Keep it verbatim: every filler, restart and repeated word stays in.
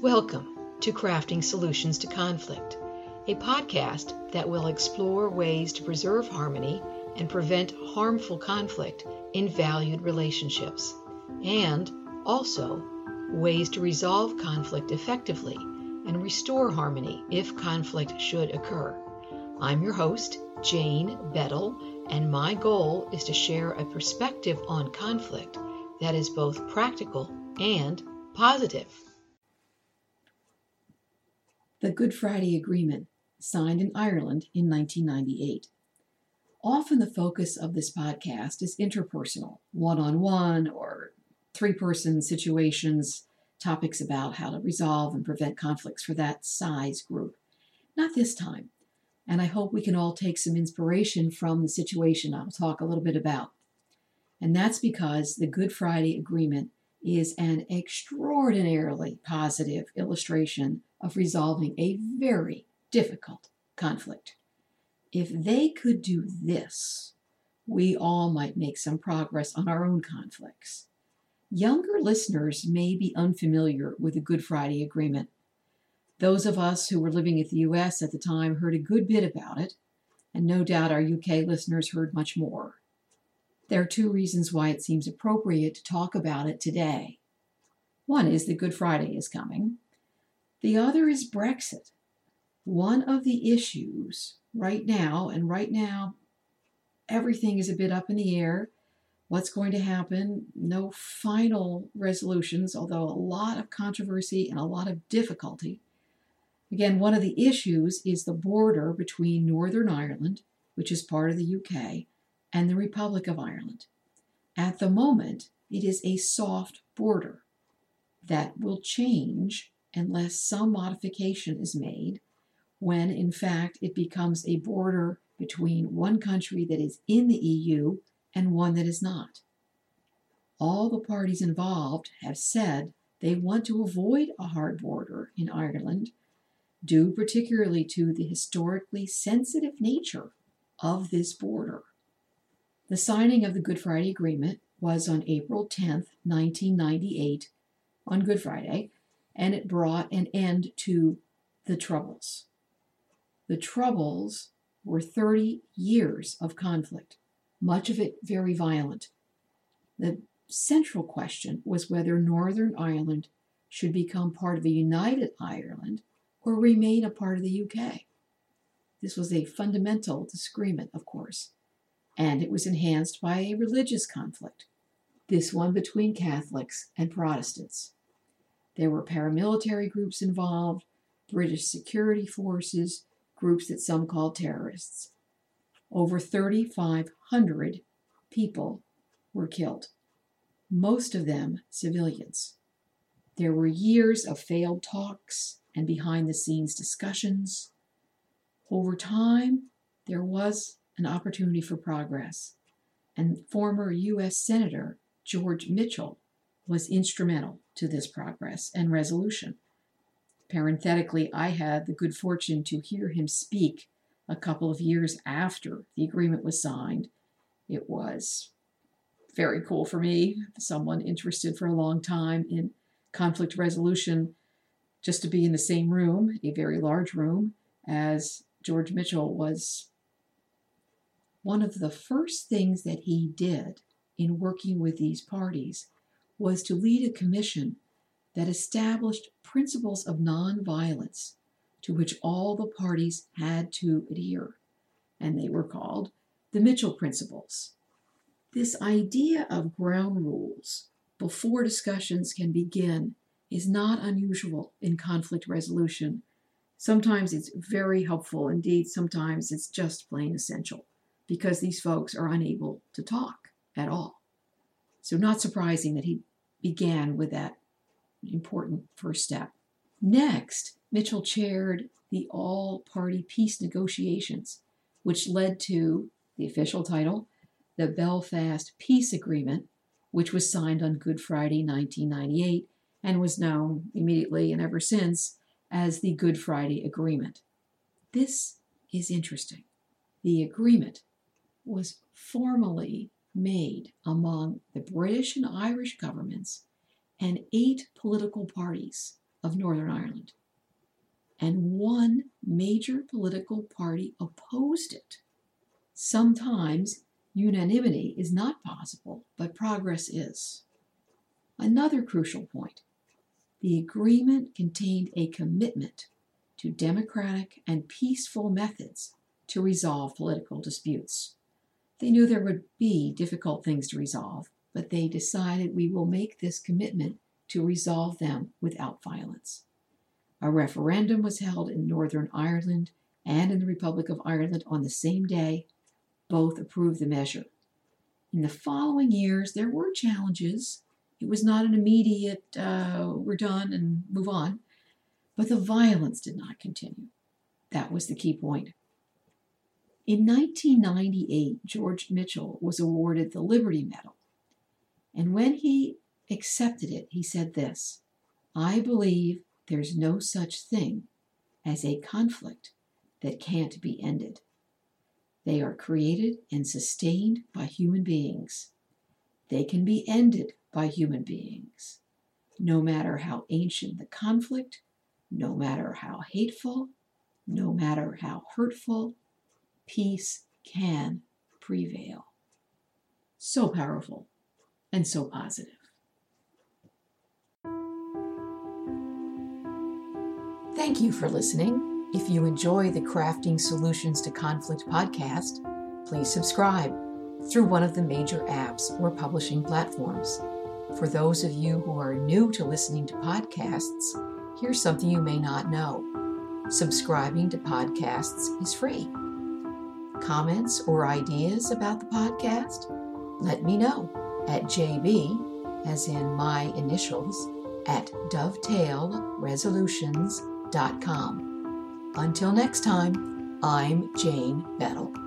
Welcome to Crafting Solutions to Conflict, a podcast that will explore ways to preserve harmony and prevent harmful conflict in valued relationships, and also ways to resolve conflict effectively and restore harmony if conflict should occur. I'm your host, Jane Bettel, and my goal is to share a perspective on conflict that is both practical and positive. The Good Friday Agreement, signed in Ireland in nineteen ninety-eight. Often the focus of this podcast is interpersonal, one-on-one or three-person situations, topics about how to resolve and prevent conflicts for that size group. Not this time, and I hope we can all take some inspiration from the situation I'll talk a little bit about. And that's because the Good Friday Agreement is an extraordinarily positive illustration of resolving a very difficult conflict. If they could do this, we all might make some progress on our own conflicts. Younger listeners may be unfamiliar with the Good Friday Agreement. Those of us who were living in the U S at the time heard a good bit about it, and no doubt our U K listeners heard much more. There are two reasons why it seems appropriate to talk about it today. One is that Good Friday is coming. The other is Brexit. One of the issues right now, and right now everything is a bit up in the air. What's going to happen? No final resolutions, although a lot of controversy and a lot of difficulty. Again, one of the issues is the border between Northern Ireland, which is part of the U K, and the Republic of Ireland. At the moment, it is a soft border that will change unless some modification is made, when in fact it becomes a border between one country that is in the E U and one that is not. All the parties involved have said they want to avoid a hard border in Ireland, due particularly to the historically sensitive nature of this border. The signing of the Good Friday Agreement was on April tenth, nineteen ninety-eight, on Good Friday, and it brought an end to the Troubles. The Troubles were thirty years of conflict, much of it very violent. The central question was whether Northern Ireland should become part of the United Ireland or remain a part of the U K. This was a fundamental disagreement, of course, and it was enhanced by a religious conflict, this one between Catholics and Protestants. There were paramilitary groups involved, British security forces, groups that some called terrorists. Over thirty-five hundred people were killed, most of them civilians. There were years of failed talks and behind-the-scenes discussions. Over time, there was an opportunity for progress, and former U S Senator George Mitchell was instrumental to this progress and resolution. Parenthetically, I had the good fortune to hear him speak a couple of years after the agreement was signed. It was very cool for me, someone interested for a long time in conflict resolution, just to be in the same room, a very large room, as George Mitchell was. One of the first things that he did in working with these parties was to lead a commission that established principles of nonviolence to which all the parties had to adhere, and they were called the Mitchell Principles. This idea of ground rules before discussions can begin is not unusual in conflict resolution. Sometimes it's very helpful. Indeed, sometimes it's just plain essential, because these folks are unable to talk at all. So not surprising that he began with that important first step. Next, Mitchell chaired the all-party peace negotiations, which led to the official title, the Belfast Peace Agreement, which was signed on Good Friday, nineteen ninety-eight, and was known immediately and ever since as the Good Friday Agreement. This is interesting. The agreement was formally made among the British and Irish governments and eight political parties of Northern Ireland. And one major political party opposed it. Sometimes unanimity is not possible, but progress is. Another crucial point. The agreement contained a commitment to democratic and peaceful methods to resolve political disputes. They knew there would be difficult things to resolve, but they decided we will make this commitment to resolve them without violence. A referendum was held in Northern Ireland and in the Republic of Ireland on the same day. Both approved the measure. In the following years, there were challenges. It was not an immediate, uh, we're done and move on. But the violence did not continue. That was the key point. In nineteen ninety-eight, George Mitchell was awarded the Liberty Medal. And when he accepted it, he said this, "I believe there's no such thing as a conflict that can't be ended. They are created and sustained by human beings. They can be ended by human beings. No matter how ancient the conflict, no matter how hateful, no matter how hurtful, peace can prevail." So powerful and so positive. Thank you for listening. If you enjoy the Crafting Solutions to Conflict podcast, please subscribe through one of the major apps or publishing platforms. For those of you who are new to listening to podcasts, here's something you may not know. Subscribing to podcasts is free. Comments or ideas about the podcast? Let me know at J B, as in my initials, at dovetail resolutions dot com. Until next time, I'm Jane Bettle.